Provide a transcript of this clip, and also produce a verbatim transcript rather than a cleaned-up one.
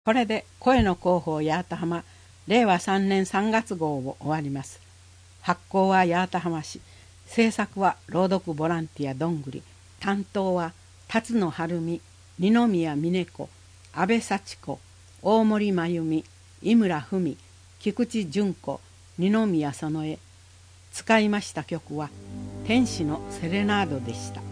これで声の広報八幡浜れいわさんねんさんがつ号を終わります。発行は八幡浜市、制作は朗読ボランティアどんぐり、担当は辰野晴美、二宮峰子、安倍幸子、大森真由美、井村文、菊池純子、二宮園江。使いました曲は天使のセレナードでした。